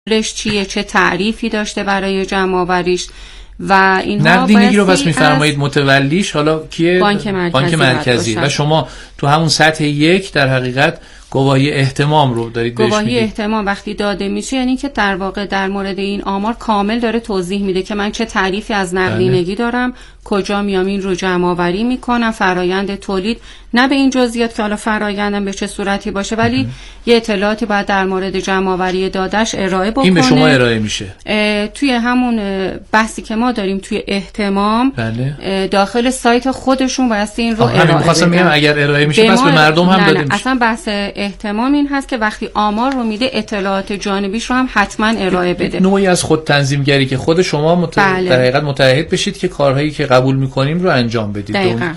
چیه، چه تعریفی داشته برای جمع آوریش و اینها. نقدینگی رو پس میفرمایید متولیش حالا کیه؟ بانک مرکزی. و شما تو همون سطح 1 در حقیقت گواهی احتمام رو دارید بهش میگید. گواهی احتمام وقتی داده میشه یعنی که در واقع در مورد این آمار کامل داره توضیح میده که من چه تعریفی از نقدینگی دارم، کجا میام این رو جمع آوری میکنم، فرایند تولید، نه به این جزئیات که حالا فرایندم به چه صورتی باشه، ولی یه اطلاعاتی باید در مورد جمع آوری دادش ارائه بکنه. این به شما ارائه میشه توی همون بحثی که ما داریم توی احتمام. داخل سایت خودشون باید این رو ارائه بدن. اگر ارائه میشه پس به مردم هم داده میشه. اصلا بحث احتمام این هست که وقتی آمار رو میده اطلاعات جانبیش رو هم حتما ارائه بده. نوعی از خود تنظیمگری که خود شما در حقیقت متعهد بشید که کارهایی که قبول میکنیم رو انجام بدید.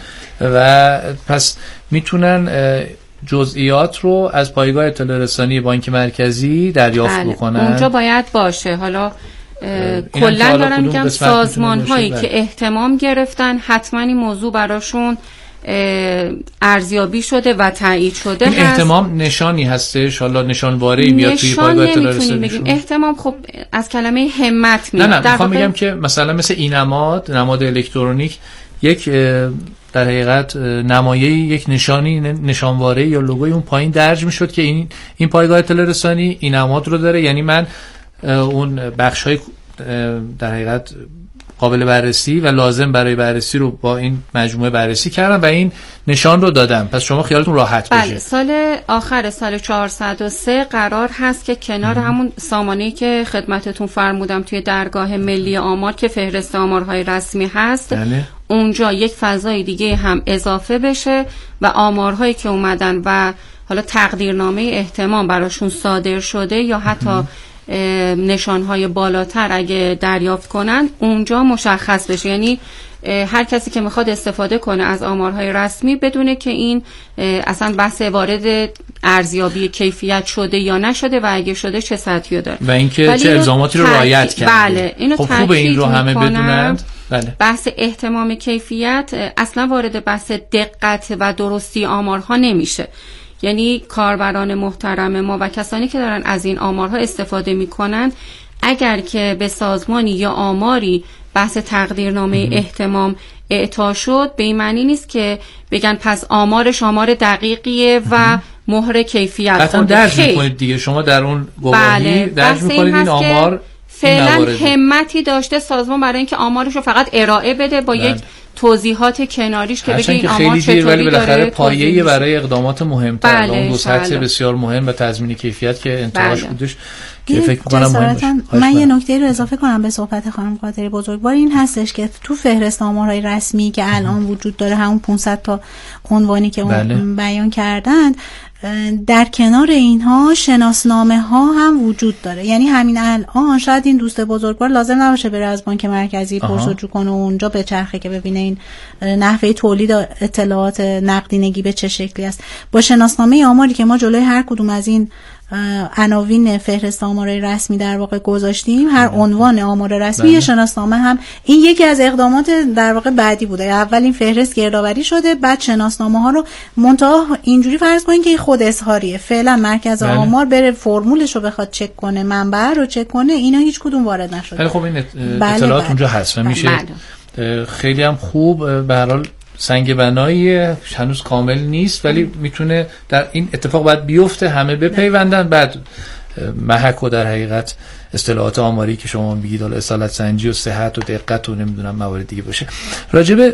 و پس میتونن جزئیات رو از پایگاه اطلاع رسانی بانک مرکزی دریافت بکنن. اونجا باید باشه. حالا کلا دارم میگم سازمان هایی که احتمام گرفتن حتما این موضوع براشون ارزیابی شده و تایید شده. این احتمام نشانی هستش، حالا نشانواره‌ای میاد توی پایگاه اطلاع رسانی. احتمام خب از کلمه همت میاد. نه میخوام بگم که مثلا مثل این نماد الکترونیک یک در حقیقت نمایه یک نشانواره یا لوگوی اون پایین درج میشد که این پایگاه اطلاع رسانی این نماد رو داره، یعنی من اون بخش‌های در حقیقت قابل بررسی و لازم برای بررسی رو با این مجموعه بررسی کردم و این نشان رو دادم. پس شما خیالتون راحت بشه. بله، سال آخر سال 403 قرار هست که کنار همون سامانه‌ای که خدمتتون فرمودم توی درگاه ملی آمار که فهرست آمارهای رسمی هست، اونجا یک فضای دیگه هم اضافه بشه و آمارهایی که اومدن و حالا تقدیرنامه احتمام براشون صادر شده یا حتی نشانهای بالاتر اگه دریافت کنن اونجا مشخص بشه. یعنی هر کسی که میخواد استفاده کنه از آمارهای رسمی بدونه که این اصلا بحث وارد ارزیابی کیفیت شده یا نشده و اگه شده چه سطحی داره و اینکه چه الزاماتی رو رعایت کرده. بله، اینو خب خوبه این رو همه بدونند. بله. بحث احتمام کیفیت اصلا وارد بحث دقت و درستی آمارها نمیشه. یعنی کاربران محترم ما و کسانی که دارن از این آمارها استفاده میکنن اگر که به سازمانی یا آماری بحث تقدیرنامه احتمام اعطا شد به این معنی نیست که بگن پس آمار دقیقیه و مهر کیفیت قطعا درج میکنید دیگه. شما در اون گواهی درج میکنید این آمار فعلا همتی داشته سازمان برای اینکه آمارش رو فقط ارائه بده با یک توضیحات کناریش که بگه این آمار چطوری داره. ولی بالاخره پایه‌ای برای اقدامات مهمتر اون دو سطح بسیار مهم و تضمین کیفیت که انتهاش بودش که فکر می‌کنم مهم باشه. من یه نکته رو اضافه کنم به صحبت خانم قادری بزرگوار، این هستش که تو فهرست آمارهای رسمی که الان وجود داره همون 500 تا عنوانی که اون بیان کردند، در کنار اینها شناسنامه ها هم وجود داره. یعنی همین الان شاید این دوست بزرگوار لازم نباشه بره از بانک مرکزی پرسجو کنه و اونجا به چرخه که ببینه این نحوه تولید اطلاعات نقدینگی به چه شکلی است. با شناسنامه آماری که ما جلوی هر کدوم از این عناوین فهرست آمار رسمی در واقع گذاشتیم، هر عنوان آمار رسمی یه شناسنامه هم، این یکی از اقدامات در واقع بعدی بوده. اول این فهرست گردآوری شده، بعد شناسنامه ها رو منتها اینجوری فرض کنین که خود اظهاریه. فعلا مرکز آمار بره فرمولش رو بخواد چک کنه، منبع رو چک کنه، اینا هیچ کدوم وارد نشده. خب این اطلاعات اونجا هست و میشه خیلی هم خوب. به هر حال سنگ بنایی هنوز کامل نیست ولی میتونه در این اتفاق باید بیفته، همه بپیوندن، بعد محک و در حقیقت اصطلاحات آماری که شما میگید حالا اصالت سنجی و صحت و دقت و نمیدونم موارد دیگه باشه. راجب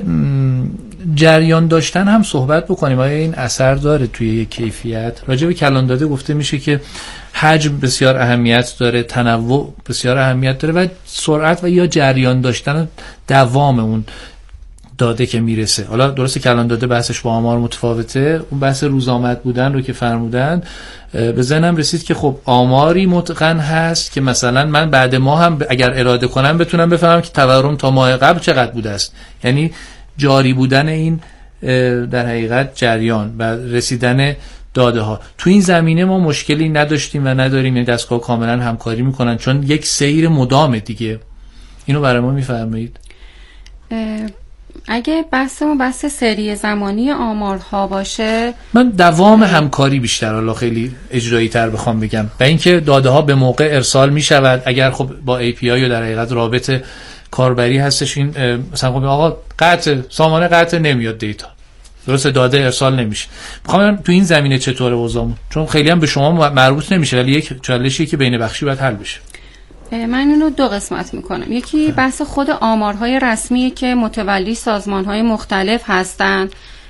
جریان داشتن هم صحبت بکنیم. آیا این اثر داره توی کیفیت؟ راجب کلان داده گفته میشه که حجم بسیار اهمیت داره، تنوع بسیار اهمیت داره و سرعت و یا جریان داشتن دوام اون داده که میرسه. حالا درسته کلان داده بحثش با آمار متفاوته، اون بحث روزآمد بودن رو که فرمودن به ذهنم رسید که خب آماری متقن هست که مثلا من بعد ماه هم اگر اراده کنم بتونم بفهمم که تورم تا ماه قبل چقدر بوده است. یعنی جاری بودن این در حقیقت جریان و رسیدن داده ها. تو این زمینه ما مشکلی نداشتیم و نداریم، یعنی دستگاه کاملا همکاری میکنن چون یک سیر مدامه دیگه. اینو برای ما میفرمایید؟ اگه بحث سری زمانی آمارها باشه، من دوام همکاری بیشتر، حالا خیلی اجرایی تر بخوام بگم، و اینکه داده ها به موقع ارسال می شود. اگر خب با API یا در حقیقت رابط کاربری هستش، این مثلا خب آقا سامانه قطع نمیاد دیتا، درست داده ارسال نمیشه. میخوام تو این زمینه چطوره وضعمون، چون خیلی هم به شما مربوط نمیشه ولی یک چالشی که بین بخشی باید حل بشه. من اینو دو قسمت میکنم. یکی بحث خود آمارهای رسمی که متولی سازمانهای مختلف هستن.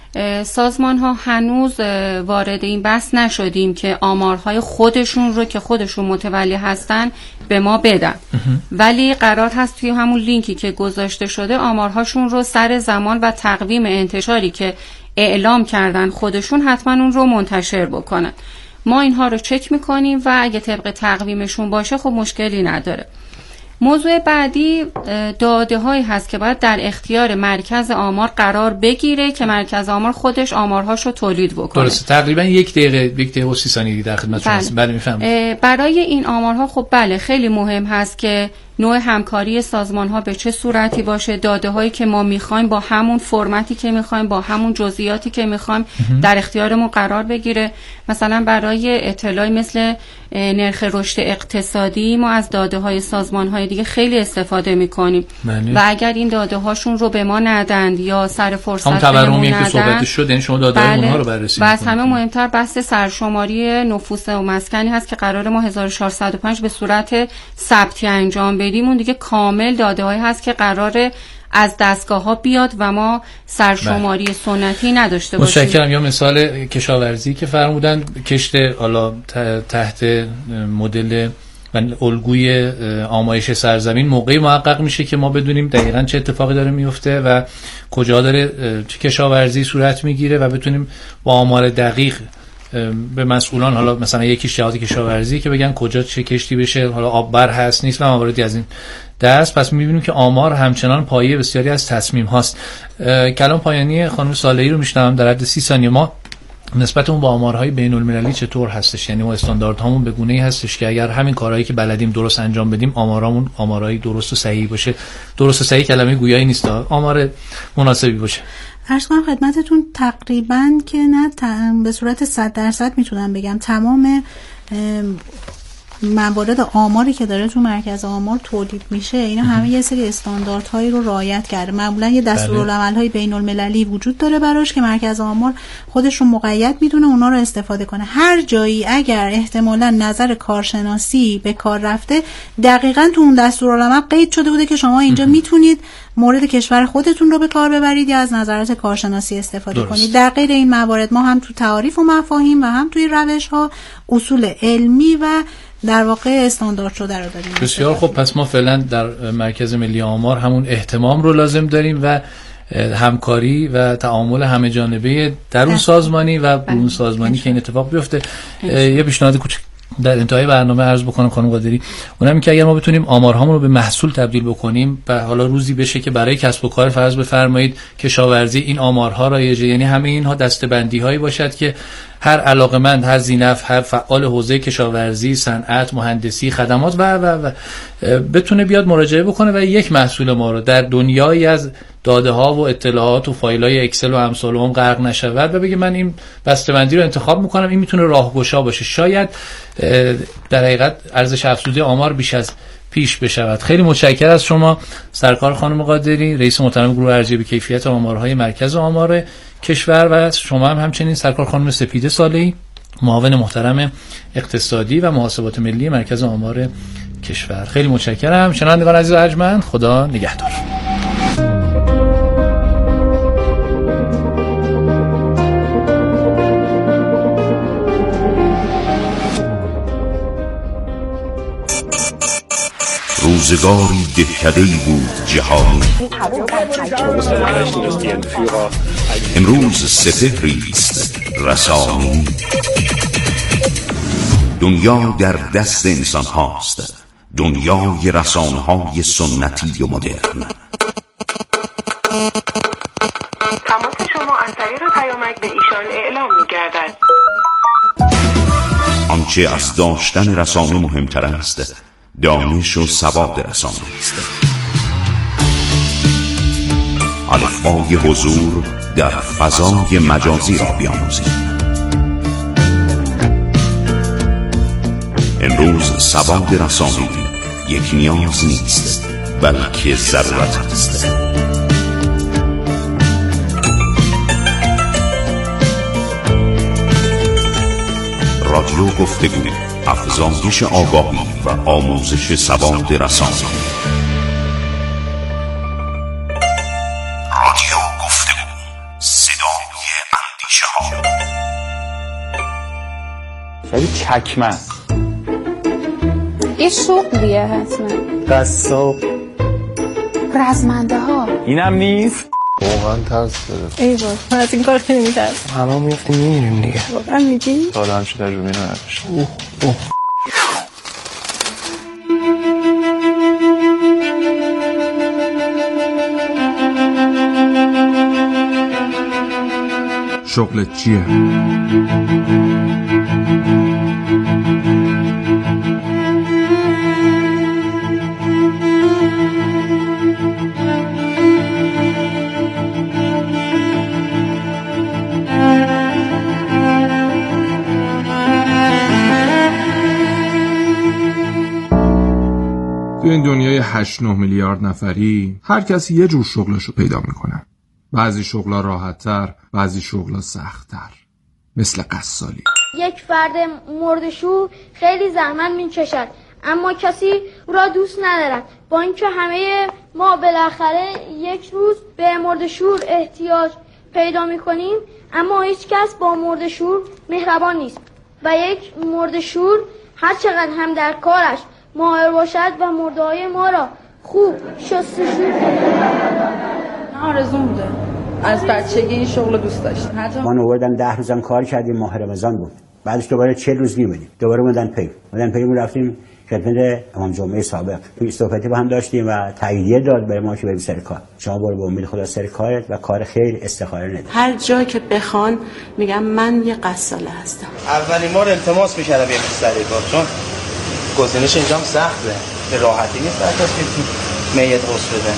سازمانها هنوز وارد این بحث نشدیم که آمارهای خودشون رو که خودشون متولی هستن به ما بدن، ولی قرار هست توی همون لینکی که گذاشته شده آمارهاشون رو سر زمان و تقویم انتشاری که اعلام کردن خودشون حتما اون رو منتشر بکنن. ما اینها رو چک میکنیم و اگه طبق تقویمشون باشه خب مشکلی نداره. موضوع بعدی داده هایی هست که باید در اختیار مرکز آمار قرار بگیره که مرکز آمار خودش آمارهاش رو تولید بکنه. درسته، تقریبا یک دقیقه و 30 ثانیه در خدمت شما هستم. بله میفهمم. برای این آمارها خب بله خیلی مهم هست که نوع همکاری سازمان ها به چه صورتی باشه، داده هایی که ما میخوایم با همون فرمتی که میخوایم، با همون جزئیاتی که میخوایم در اختیارمون قرار بگیره. مثلا برای اطلاعی مثل نرخ رشد اقتصادی ما از داده های سازمان های دیگه خیلی استفاده میکنیم و اگر این داده هاشون رو به ما ندند یا سر فرصت بهمون ندند، که صحبتش شد یعنی شما داده های اونها رو بررسی میکنید. و از همه مهمتر بحث سرشماری نفوس و مسکنی هست که قرار ما 1405 به صورت ثبتی انجام بدیم. اون دیگه کامل داده هایی هست که قراره از دستگاه ها بیاد و ما سرشماری سنتی نداشته باشیم. متشکرم. یا مثال کشاورزی که فرمودن، کشت حالا تحت مدل و الگوی آمایش سرزمین موقعی محقق میشه که ما بدونیم دقیقاً چه اتفاقی داره میفته و کجا داره چه کشاورزی صورت میگیره و بتونیم با آمار دقیق به مسئولان، حالا مثلا یکیش جهات کشاورزی، که بگن کجا چه کشتی بشه، حالا آببر هست نیست و مواردی از این دست. پس می‌بینیم که آمار همچنان پایه بسیاری از تصمیم هاست. کلام پایانی خانم صالحی رو میشنوم در حد 30 ثانیه. ما نسبتمون با آمارهای بین المللی چطور هستش؟ یعنی ما استانداردهامون به گونه‌ای هستش که اگر همین کارهایی که بلدیم درست انجام بدیم، آمارامون آمارای درست و صحیح باشه. درست و صحیح کلمه گویایی نیست، آمار مناسبی باشه. عرض کنم خدمتتون تقریبا که نه به صورت 100% میتونم بگم تمام موارد آماری که داره تو مرکز آمار تولید میشه اینا همه یه سری استانداردهایی رو رعایت کرده. معمولا یه دستورالعمل‌های بین‌المللی وجود داره براش که مرکز آمار خودش رو مقید میدونه اونا رو استفاده کنه. هر جایی اگر احتمالاً نظر کارشناسی به کار رفته، دقیقاً تو اون دستورالعمل قید شده بوده که شما اینجا میتونید مورد کشور خودتون رو به کار ببرید یا از نظرات کارشناسی استفاده کنید. در غیر این موارد ما هم تو تعاریف و مفاهیم و هم توی روش‌ها اصول علمی و در واقع استاندارد شده رو داریم. بسیار خوب. پس ما فعلا در مرکز ملی آمار همون اهتمام رو لازم داریم و همکاری و تعامل همه جانبه در اون سازمانی و برون سازمانی که این اتفاق بیفته. یه پیشنهاد کوچیک در انتهای برنامه عرض بکنم خانم قادری، اونم این که اگر ما بتونیم آمارهامون رو به محصول تبدیل بکنیم و حالا روزی بشه که برای کسب و کار فرض بفرمایید کشاورزی این آمارها رایجه، یعنی همه اینها دسته‌بندی هایی باشد که هر علاقمند، هر ذی‌نفع، هر فعال حوزه کشاورزی، صنعت، مهندسی، خدمات و بتونه بیاد مراجعه بکنه و یک محصول ما رو در دنیایی از داده ها و اطلاعات و فایل های اکسل و امثال اون غرق نشود و بگه من این بسته‌بندی رو انتخاب میکنم، این میتونه راهگشا باشه. شاید در حقیقت ارزش افزوده آمار بیش از پیش بشود. خیلی متشکرم از شما سرکار خانم قادری، رئیس محترم گروه ارزیابی کیفیت آمارهای مرکز آمار کشور، و شما هم همچنین سرکار خانم سپیده صالحی، معاون محترم اقتصادی و محاسبات ملی مرکز آمار کشور. خیلی متشکرم. شنوندگان عزیز و ارجمند، خدا نگهدار. روزگاری دهکده‌ای بود جهانی، امروز سپهری است رسانی. دنیا در دست انسان هاست، دنیای رسانه های سنتی و مدرن. تماس شما از طریق پیامک به ایشان اعلام می‌گردد. آنچه از داشتن رسانه مهمتر است، دانش و سواد رسانه است. الفبای حضور در فضای مجازی را بیاموزید. امروز سواد رسانه‌ای یک نیاز نیست بلکه ضرورت است. رادیو گفتگو، افزایش آگاهی و آموزش سواد رسانه‌ای. رادیو گفتگو، صدای اندیشه ها. خیلی چکمه یه شغلیه حتما. قصاب، رزمنده ها. اینم نیست. واقعا ترس داره. ای بابا من از این کار خیلی میترسم. همه میفتیم میمیریم دیگه. واقعا میگی؟ حالا همچه تجربه نداشتم. شغلت چیه؟ تو این دنیای 8-9 میلیارد نفری هر کسی یه جور شغلشو پیدا میکنه. بعضی شغلا راحت‌تر، بعضی شغلا سخت‌تر. مثل قصالی. یک فرد مرده‌شور خیلی زحمت می‌کشد اما کسی او را دوست ندارد. با اینکه همه ما بالاخره یک روز به مرده‌شور احتیاج پیدا می‌کنیم اما هیچ کس با مرده‌شور مهربان نیست و یک مرده‌شور هر چقدر هم در کارش ماهر باشد و مرده‌های ما را خوب شستشو آرزوم بوده. از بچگی این شغل دوست داشتم. من آوردم 10 روزم کار کردیم، ماه رمضان بود. بعدش دوباره 40 روز میمونیم. دوباره اومدن پی رفتیم خدمت امام جمعه سابق. توی صحبتی با هم داشتیم و تاییدیه داد برای ما که بریم سر کار. شما برو به امید خدا سر کارت و کار خیر استخاره ندید. هر جا که بخوان میگم من یه قصاله هستم. اولین بار التماس می‌کردم بیام سر کار چون گزینش اینجا سخته. به راحتی نیست هر کسی میت غسل بده.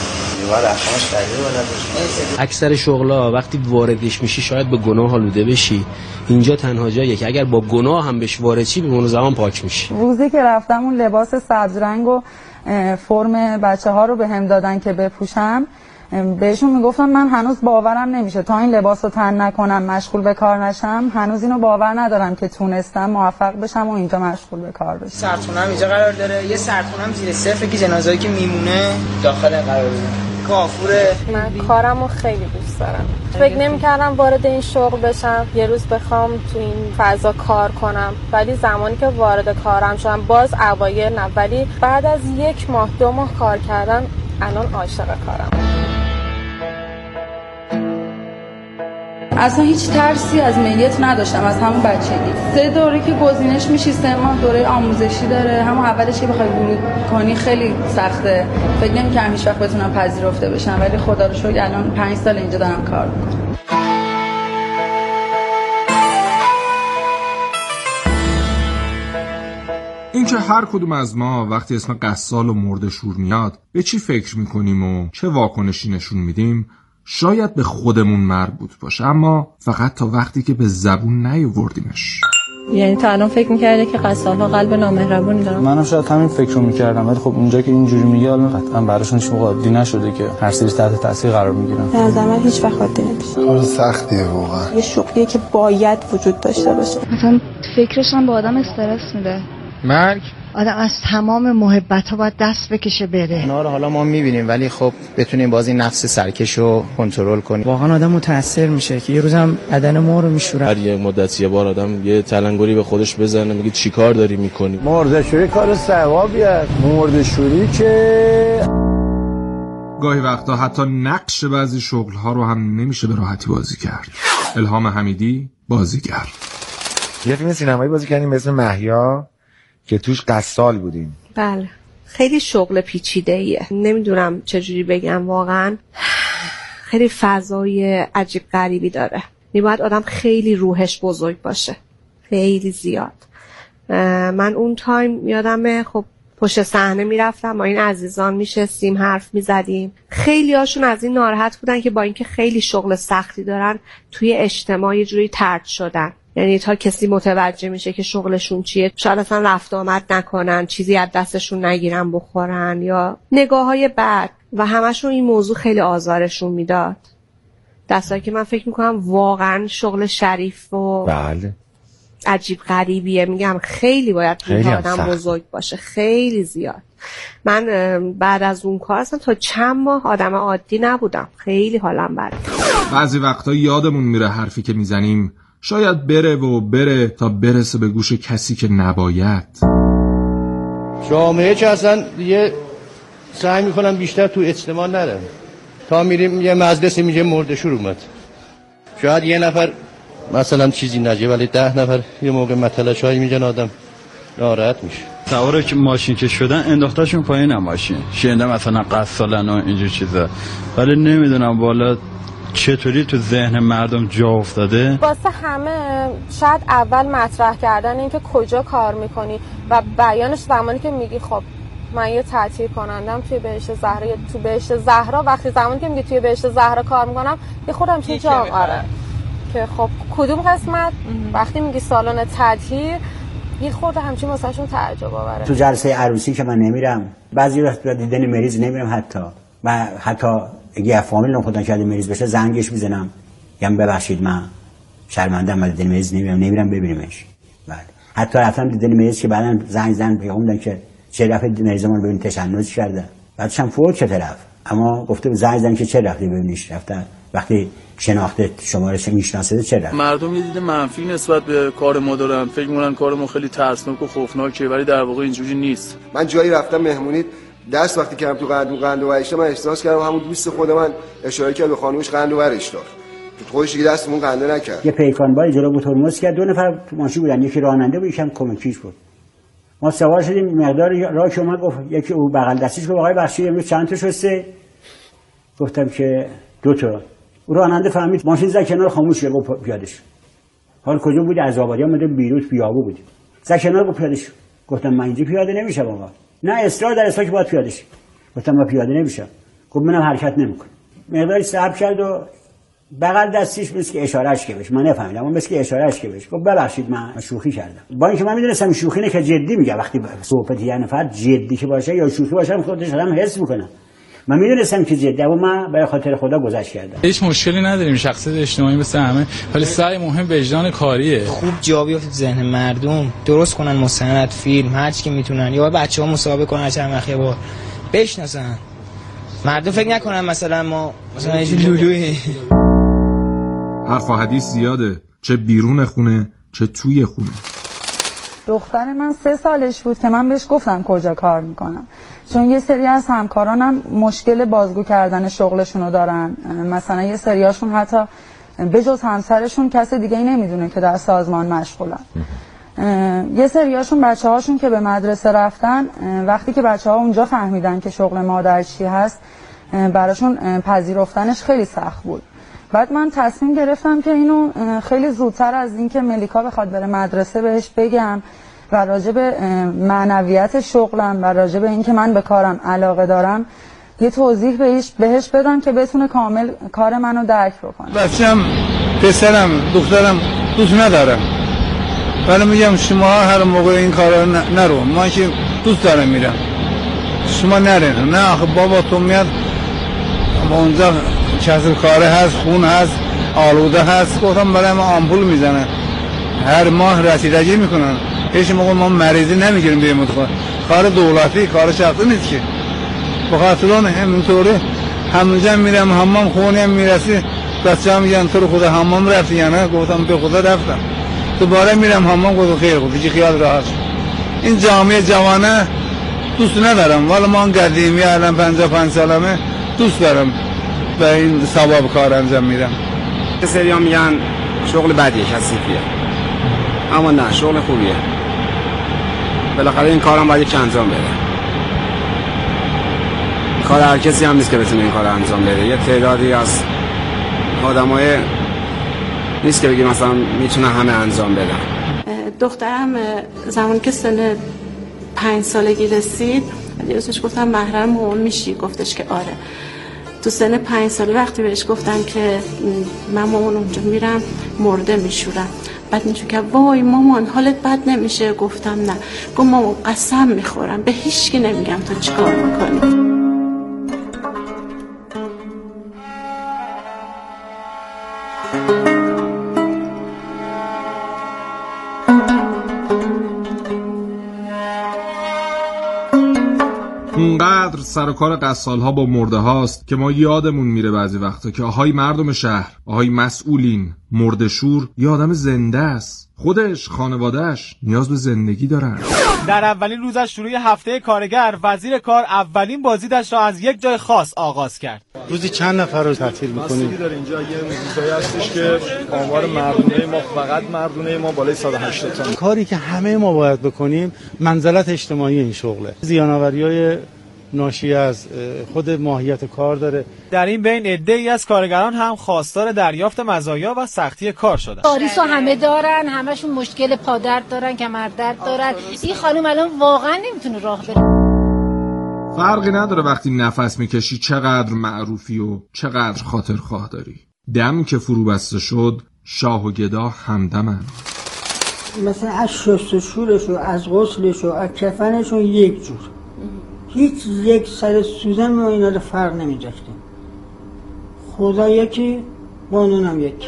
اکثر شغلا وقتی واردش میشی شاید به گناه آلوده بشی. اینجا تنها جاییه که اگر با گناه هم بهش وارد شی به مرور زمان پاک میشی. روزی که رفتم اون لباس سبز رنگ و فرم بچه‌ها رو بهم دادن که بپوشم، بهشون میگفتم من هنوز باورم نمیشه تا این لباس رو تن نکنم مشغول به کار نشم، هنوز اینو باور ندارم که تونستم موفق بشم و اینجا مشغول به کار بشم. سرطونم اینجا قرار داره، یه سرطونم زیر صفر که جنازه‌ای که میمونه داخل قرار داره. کافوره. من کارمو خیلی دوست دارم. فکر نمی‌کردم وارد این شغل بشم، یه روز بخوام تو این فضا کار کنم، ولی زمانی که وارد کارم شدم باز اوایل نه، ولی بعد از 1 ماه 2 ماه کار کردن الان عاشق کارم. اصلا هیچ ترسی از ملیت نداشتم از همون بچگی. 3 دوره که گزینش میشی، 3 ماه دوره آموزشی داره. همون اولش که بخوای ورود کنی خیلی سخته. فکر نمی‌کردم هیچ وقت بتونم پذیرفته بشم، ولی خدا رو شکر الان 5 سال اینجا دارم کار میکنم. این که هر کدوم از ما وقتی اسم قصال و مرده‌شور میاد به چی فکر میکنیم و چه واکنشی نشون میدیم شاید به خودمون مربوط باشه، اما فقط تا وقتی که به زبون نیاوردیمش. یعنی تا الان فکر می‌کردی که قصال‌ها قلب نامهربونی دارن؟ منم شاید همین فکر رو می‌کردم، ولی خب اونجا که اینجوری میگه الان قطعا براشون هیچ موقع عادی نشده که هر سری تحت تاثیر قرار میگیرن. به نظر من هیچ وقت عادی نمیشه. کار سختیه واقعا. یه شغلیه که باید وجود داشته باشه. مثلا فکرش هم به آدم استرس میده. مرگ آدم از تمام محبت‌ها باید دست بکشه بره. اینا رو حالا ما می‌بینیم ولی خب بتونیم بازی نفس سرکش رو کنترل کنیم. واقعا آدم متاثر میشه که یه روزم بدن ما رو میشوره. هر یه مدت یه بار آدم یه تلنگری به خودش بزنه میگه چیکار داری می‌کنی. مرده‌شوری کار ثوابیه. مرده‌شوری که گاهی وقتا حتی نقش بعضی شغل‌ها رو هم نمیشه به راحتی بازی کرد. الهام حمیدی، بازیگر. یه فیلم سینمایی بازی کردیم به اسم مهیا که توش قصال بودیم. بله خیلی شغل پیچیده‌ایه، نمیدونم چجوری بگم، واقعا خیلی فضای عجیب غریبی داره. باید آدم خیلی روحش بزرگ باشه، خیلی زیاد. من اون تایم یادمه خب پشت صحنه میرفتم با این عزیزان میشستیم حرف میزدیم. خیلی هاشون از این ناراحت بودن که با اینکه خیلی شغل سختی دارن توی اجتماع یه جوری طرد شدن. یعنی تا کسی متوجه میشه که شغلشون چیه شاید اصلا رفت آمد نکنن، چیزی از دستشون نگیرن بخورن یا نگاه‌های بد و همشون این موضوع خیلی آزارشون میداد. دستایی که من فکر میکنم واقعا شغل شریف و بله عجیب غریبیه. میگم خیلی باید خیلی آدم بزرگ باشه، خیلی زیاد. من بعد از اون کار اصلا تا چند ماه آدم عادی نبودم، خیلی حالم بد. بعضی وقتا یادمون میره حرفی که میزنیم شاید بره تا برسه به گوش کسی که نباید. جامعه که اصلا دیگه سعی میکنم بیشتر تو اجتماع نرم. تا میریم یه مجلسی میگه مرده‌شور اومد، شاید یه نفر مثلا چیزی نگه ولی 10 نفر یه موقع مطلع‌هایی میگن آدم ناراحت میشه. سواره که ماشین که شدن انداختاشون پایین ماشین شینده مثلا قصالن و اینجور چیزا، ولی نمیدونم والا چطوری تو ذهن مردم جا افتاده. واسه همه شاید اول مطرح کردن این که کجا کار میکنی و بیانش زمانی که میگی خب من یه تعطیل کنندم توی بهشت زهرا یا تو بهشت زهرا، وقتی زمانی که میگی توی بهشت زهرا کار میکنم یه خودم چه جا آره که خب کدوم قسمت وقتی میگی سالن تطهیر یه خورده همچین واسهشون تعجب آوره. تو جلسه عروسی که من نمیرم، بعضی وقت دیدن مریض نمیرم، حتی اگه فامیل خودم کرده مریض بشه زنگش میزنم میگم ببخشید من شرمنده‌ام ولی دیدن مریض نمیرم ببینیمش. بله حتی رفتم دیدن مریض که بعدن زنگ پیغام دادن که چه رفت مریضمون رو ببین تشنج کرده، بعدش هم فوت چه طرف، اما گفته زنگ زدن که چه رفتی ببینیش، رفتن وقتی شناخته شمارش میشناسه چه رفت. مردم یه دید منفی نسبت به کار ما دارن، فکر می‌کنن کار ما خیلی ترسناک و خوفناکه ولی در واقع اینجوری نیست. من جایی رفتم مهمونی درس وقتی که تو قند و ورش من احساس کردم همون دوست خود من اشاره کرد به خانومش قند و ورش داد، خودش دیگه دستمون قنده نکرد. یه پیکانبای جلو بود ترمز کرد، 2 نفر تو ماشین بودن، یکی راننده بود یکم کمکیش بود. ما سوار شدیم مقدار راه که اومد گفت یکی او بغل دستیش گفت آقای بخشی امروز چند تا شسته؟ گفتم که 2 تا. او راننده فهمید ماشین زد کنار خاموش شد گفت پیادش. حال کجا بود؟ از آبادی اومده بیروت بیابو بود. زد کنار گفت پیادش. گفتم من اینجا پیاده نمیشم آقا. نه اصرار در اصرار که باید پیاده شی. گفتم من پیاده نمیشم. گفت منم حرکت نمیکنم. مقداری صبر کرد و بغل دستیش مثل که اشارهش که بهش من نفهمیدم، اما مثل که اشارهش که بهش گفت ببخشید من شوخی کردم. با اینکه من میدونستم شوخی نه که جدی میگه، وقتی صحبت یه نفر جدی که باشه یا شوخی باشه خودش هم حس میکنه. من میدونستم که جدی، اما من برای خاطر خدا گذشت کردم. هیچ مشکلی نداریم، شخصیت اجتماعی مثل همه، ولی سعی مهم وجدان کاریه. خوب جا بیفته ذهن مردم، درست کنن مستند، فیلم، هر چی که میتونن، یا بچه‌ها مسابقه کنن چند وقت با بشناسن. مردم فکر نکنن مثلا ما مثلا یه لولویی. حرف و حدیث زیاده، چه بیرون خونه چه توی خونه. دختر من 3 سالش بود که من بهش گفتم کجا کار میکنم، چون یه سری از همکارانم مشکل بازگو کردن شغلشونو دارن. مثلا یه سریاشون حتی به جز همسرشون کس دیگه ای نمیدونه که در سازمان مشغولن. یه سریاشون بچه‌هاشون که به مدرسه رفتن، وقتی که بچه‌ها اونجا فهمیدن که شغل مادر چی هست براشون پذیرفتنش خیلی سخت بود. بعد من تصمیم گرفتم که اینو خیلی زودتر از اینکه ملیکا بخواد بره مدرسه بهش بگم و راجع به معنویت شغلم و راجع به اینکه من به کارم علاقه دارم یه توضیح بهش بدم که بتونه کامل کار منو درک بکنه. بچه‌م پسرم دخترم دوست ندارم، ولی میگم شما هر موقع این کارا نرو، ما که دوست دارم میرم، شما نرین. نه آخه بابا تو میاد با اونجا کسب کاره هست، خون هست، آلوده هست. گفتم برای ما آمپول میزنن، هر ماه رسیدگی میکنن، هیچ موقع ما مریضی نمیگیریم بریم تو کار دولتی، کار شخصی نیست که. بخاطر اون همینطوری همونجا میرم حمام، خونم میرسی بچه‌ها میگن تو رو خدا حمام رفتی یا نه؟ گفتم به خدا رفتم. دوباره میرم حمام، گفتم خیر خود دیگه خیال راحت. این جامعه جوانه دوست ندارم، ولی من قدیمی الان 55 سالمه دوست دارم به این ثواب کار انجام میدم. سریا میگن شغل بدیه، کثیفیه، اما نه شغل خوبیه. بالاخره این کارم باید یک انجام بده. کار هر کسی هم نیست که بتونه این کار انجام بده. یه تعدادی از آدمای نیست که بگیم مثلا میتونه همه انجام بدن. دخترم زمانی که سن 5 سالگی رسید دیروزش گفتم محرم مامان میشی؟ گفتش که آره. تو سن 5 ساله وقتی بهش گفتم که من مامان اونجا میرم مرده میشورم، بعد اینجور که وای مامان حالت بد نمیشه؟ گفتم نه. گفت مامان قسم میخورم به هیچکی نمیگم تو چیکار میکنی. اونقدر سر و کار قصال‌ها با مرده هاست که ما یادمون میره بعضی وقتا که آهای مردم شهر، آهای مسئولین، مرده‌شور یه آدم زنده است. خودش، خانوادهش نیاز به زندگی دارن. در اولین روز از شروع هفته کارگر، وزیر کار اولین بازدیدش را از یک جای خاص آغاز کرد. روزی چند نفر رو تعطیل می‌کنید؟ مسئولی داره اینجا یه روزایی هستش که آمار مردونه ما فقط مردونه ما بالای 180 تا. کاری که همه ما باید بکنیم منزلت اجتماعی این شغله. زیان‌آوری‌های ناشی از خود ماهیت کار داره. در این بین عده‌ای از کارگران هم خواستار دریافت مزایا و سختی کار شدند. کاریسو همه دارن، همشون مشکل پادرد دارن، کمردرد دارن. این خانم الان واقعا نمیتونه راه بره. فرقی نداره وقتی نفس میکشی چقدر معروفی و چقدر خاطرخواه داری. دم که فرو بسته شد شاه و گدا همدمن. مثلا از شست و شورش و از غسلش و از کفنشون یک جور، هیچ یک سر سوزن ما اینا رو فرق نمی داشتیم. خدا یکی، قانونم یکی.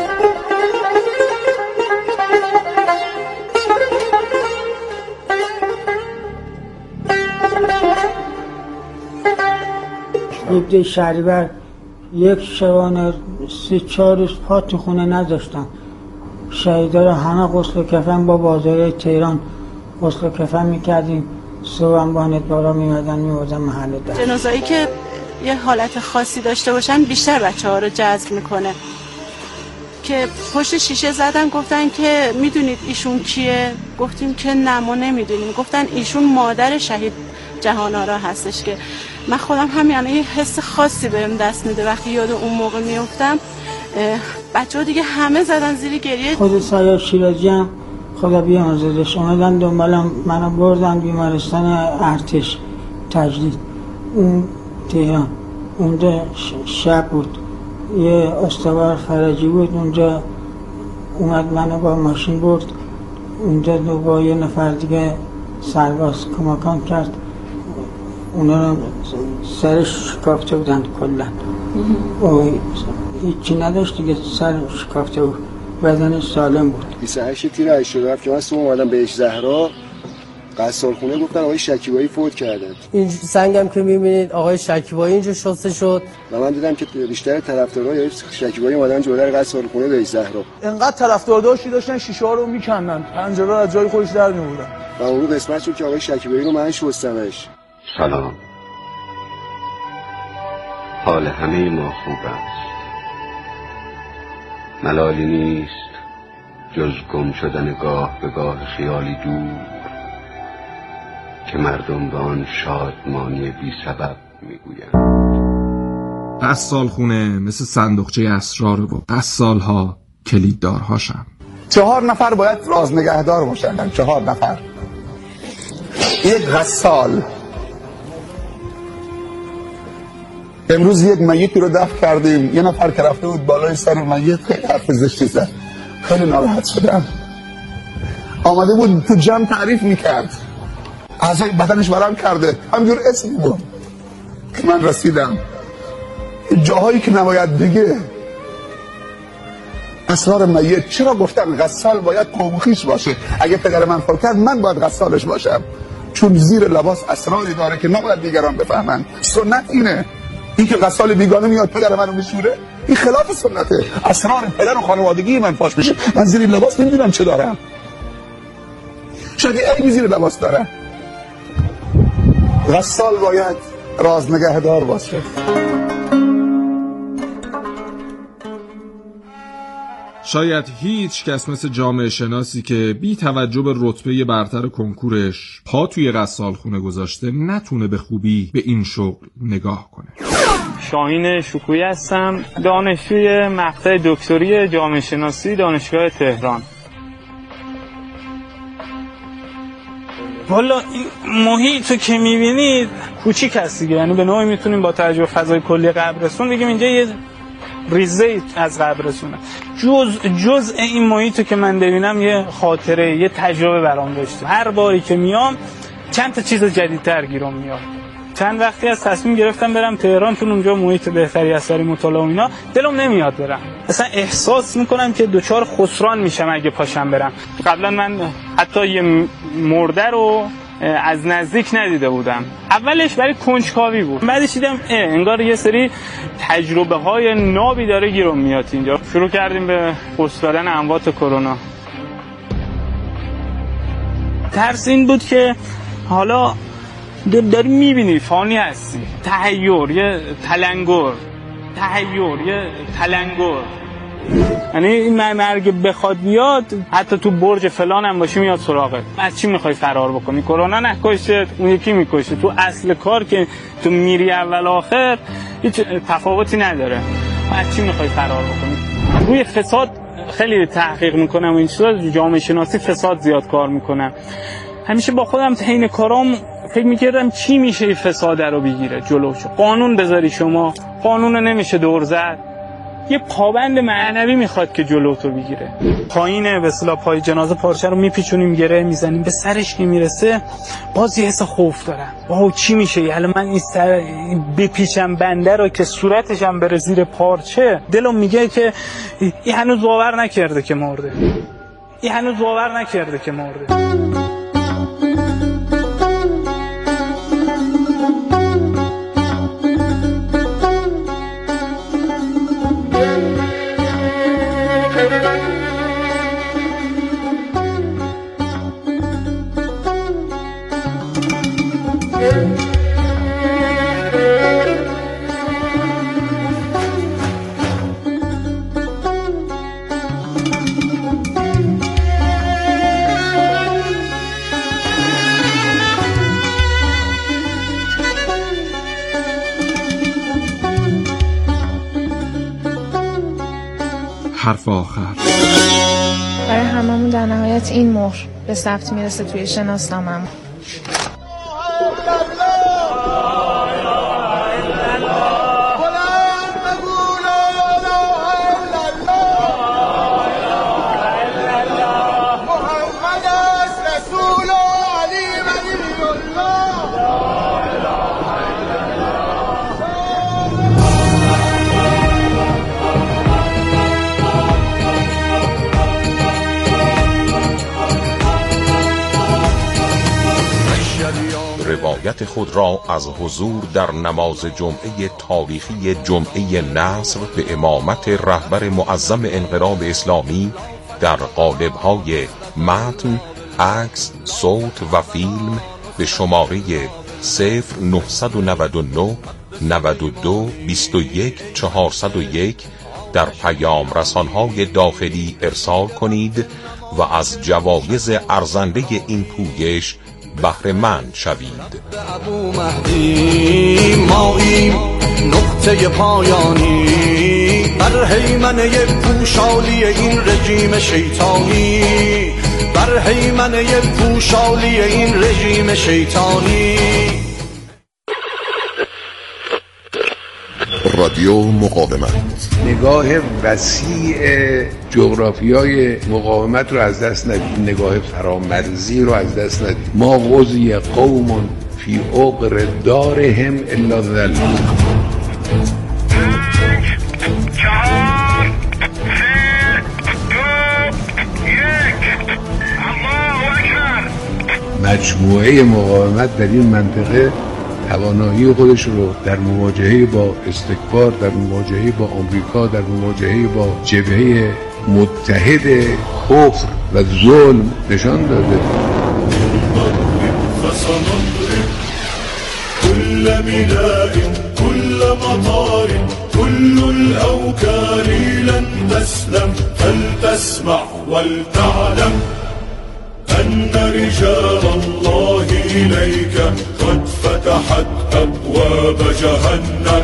حدود شهریور یک شبانه 3-4 روز پا تو خونه نذاشتن. شهیدا رو همه غسل کفن با بازار تهران غسل کفن میکردیم. صبح بانت بارا میمدن میوردن محل در. جنازه‌ای که یه حالت خاصی داشته باشن بیشتر بچه‌ها رو جذب میکنه. که پشت شیشه زدن گفتن که میدونید ایشون کیه؟ گفتیم که نه ما نمیدونیم. گفتن ایشون مادر شهید جهان‌آرا هستش. که من خودم همین یه حس خاصی بهم دست میده وقتی یاد اون موقع میافتم. بچه‌ها دیگه همه زدن زیر گریه. خود سایه شیرازی هم خدا بیامرزدش اومدن دنبالم منو بردن بیمارستان ارتش تجدید اون تهران. اونجا شب بود، یه استوار خارجی بود اونجا اومد منو با ماشین برد اونجا. با یه نفر دیگه سرباز کمکان کرد، اونا رو سرش شکافته بودن کلا. هیچی نداشت دیگه، سر شکافته بود، بدنش سالم بود. 28 تیر 87 که من صبح اومدم بهش زهرا قصالخونه گفتن آقای شکیبایی فوت کردن. این سنگم که می‌بینید آقای شکیبایی اینجا شسته شد و من دیدم که بیشتر طرفدارای شکیبایی اومدن جلوی قصالخونه بهش زهرا. انقدر طرفدار داشتن شیشه‌ها رو میکندن، پنجره رو از جای خودش در می‌آوردن. و اون رو قسمت شد که آقای شکیبایی رو من شستمش. سلام. حال همه ما خوب است. ملالی نیست جز گم شدن گاه به گاه خیالی دور که مردم به آن شادمانی بی سبب میگویند. قصالخونه مثل صندوقچه اسرار و قصال‌ها کلیددارهاشن. 4 نفر باید رازنگهدار باشن. 4 نفر. یک قصال امروز یک میتی رو دفن کردیم، یه نفر که رفته بود بالای سر میت خیلی حرف زشتی زد، خیلی ناراحت شدم. آمده بود تو جمع تعریف میکرد، اعضای بدنش ورم کرده، همینجور اسم بود که من رسیدم جاهایی که نباید بگه. اسرار میت چرا گفتن غسال باید قوم خویش باشه؟ اگه پدر من فوت کرد من باید غسالش باشم، چون زیر لباس اسراری داره که نباید دیگران بفهمن. سنت اینه. این که غسال بیگانه میاد پدر منو میشوره، این خلاف سنته. اسرار پدر و خانوادگی من فاش میشه. من زیر لباس نمیدونم چه دارم، شاید عیبی زیر لباس دارم. غسال باید رازنگهدار باشه. شاید هیچ کس مثل جامعه شناسی که بی توجه به رتبه برتر کنکورش پا توی غسالخونه گذاشته نتونه به خوبی به این شغل نگاه کنه. شاهین شکویی هستم، دانشجوی مقطع دکتری جامعه شناسی دانشگاه تهران. والا این محیطو که میبینید کوچیک هست دیگه، یعنی به نوعی میتونیم با توجه فضای کلی قبرستون بگیم اینجا یه ریزه از قبرستونه. جز این محیطو که من ببینم یه خاطره، یه تجربه برام داشته. هر باری که میام چند تا چیز جدیدتر گیرم میاد. چند وقتی از تصمیم گرفتم برم تهران، چون اونجا محیط بهتری از سری مطالعه و اینا، دلم نمیاد برم. اصلا احساس میکنم که دوچار خسران میشم اگه پاشم برم. قبلا من حتی یه مرده رو از نزدیک ندیده بودم. اولش برای کنجکاوی بود، بعدش دیدم انگار یه سری تجربه های نابی داره گیرم میاد اینجا. شروع کردیم به غسل دادن اموات کرونا. ترس این بود که حالا داری میبینی فانی هستی، تحیر، یه تلنگر، یعنی این مرگ بخواد بیاد، حتی تو برج فلان هم باشی میاد سراغت. از چی میخوای فرار بکنی؟ کرونا نکشه، اون یکی میکشه. تو اصل کار که تو میری اول آخر هیچ تفاوتی نداره. از چی میخوای فرار بکنی؟ روی فساد خیلی تحقیق میکنم و این چیزا، جامعه شناسی فساد زیاد کار میکنم. همیشه با خودم حین کارام فکر میکردم چی میشه این فساد رو بگیره جلوشو. قانون بذاری شما، قانون رو نمیشه دور زد. یه پابند معنوی میخواد که جلوتو بگیره. پایین به اصطلاح پای جنازه پارچه رو میپیچونیم، گره میزنیم، به سرش که میرسه باز یه حس خوف دارم. واو چی میشه؟ یعنی من این سر بپیچم بنده رو که صورتش هم بره زیر پارچه، دلم میگه که این هنوز باور نکرده که مرده. حرف آخر برای هممون در نهایت این مهر به ثبت میرسه توی شناسنامه‌مون. روایت خود را از حضور در نماز جمعه تاریخی جمعه نصر به امامت رهبر معظم انقلاب اسلامی در قالب‌های متن، عکس، صوت و فیلم به شماره 0999 92 21 401 در پیام رسان‌های داخلی ارسال کنید و از جوایز ارزنده این پویش بهره مند شوید. ابو مهدی ماییم نقطه پایانی بر هیمنه پوشالی این رژیم شیطانی، بر هیمنه پوشالی این رژیم شیطانی. رادیو مقاومت، نگاه وسیع جغرافیای مقاومت رو از دست ندید، نگاه فرامرزی رو از دست ندید. ما غزی قوم فی عقر دارهم الا ذل. مجموعه مقاومت در این منطقه توانایی خودش رو در مواجهه با استکبار، در مواجهه با آمریکا، در مواجهه با جبهه متحد کفر و ظلم نشان داده. كل بناء كل مطار كل الأوكار لن تسلم فلتسمع ولتعلم أن رجال الله إليك قد فتحت أبواب جهنم.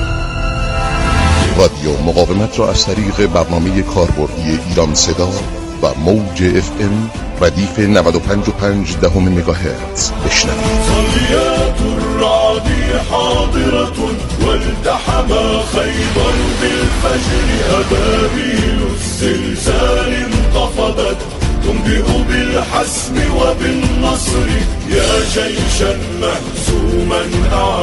رادیو مقاومت را از طریق برنامه کاربردی ایران صدا و موج FM ردیف 95.5 مگاهرتز بشنوید. صليات الرعد حاضرة والتحم خيبر بالفجر أبابيل الزلزال انتفضت تنبئ بالحسم وبالنصر يا جيشا مهزوما